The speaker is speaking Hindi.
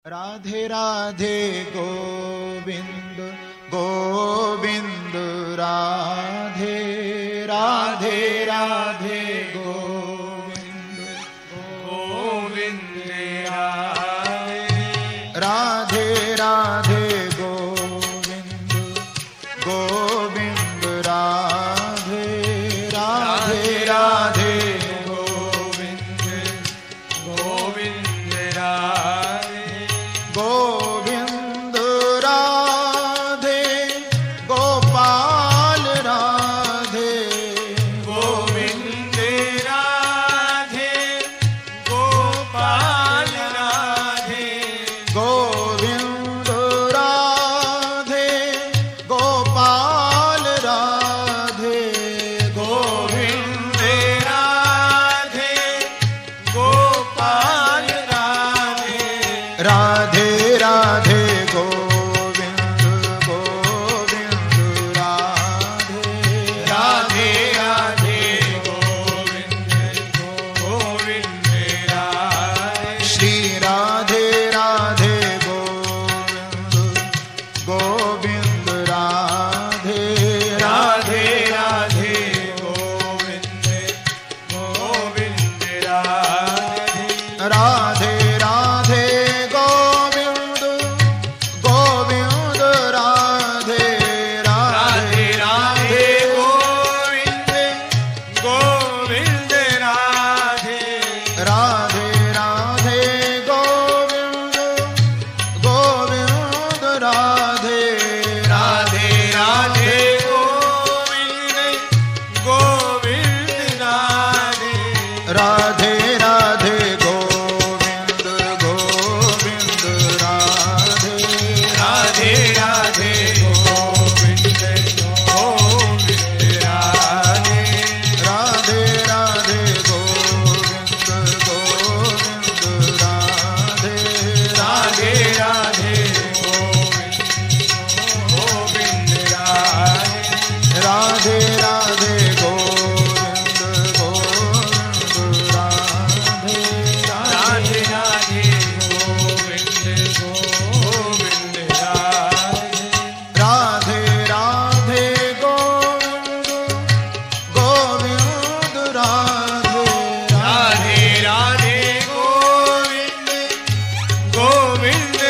राधे राधे गोविंद गोविंद राधे राधे राधे गोविंद गोविंद राधे राधे गोविंद गोविंद राधे राधे राधे गोविंद गोविंद राधे गोविंद राधे गोपाल राधे गोविंद राधे गोपाल राधे गोविंद राधे गोपाल राधे गोविंद राधे गोपाल राधे राधे राधे गोविंद गोविंद राधे राधे राधे गोविंद गोविंद राधे श्री राधे राधे गोविंद गोविंद राधे राधे राधे गोविंद गोविंद राधे राधे राधे गोविंद गोविंद राधे राधे राधे गोविंद गोविंद राधे राधे राधे गोविंद गोविंद राधे राधे राधे गोविंद गोविंद राधे राधे राधे गोविंद गोविंद राधे राधे राधे गोविंद गोविंद राधे राधे राधे गोविंद गोविंद राधे राधे राधे गोविंद राधे राधे राधे गोविंद गोविंद राधे राधे राधे गोविंद गोविंद राधे राधे राधे गोविंद गोविंद राधे राधे राधे गोविंद गोविंद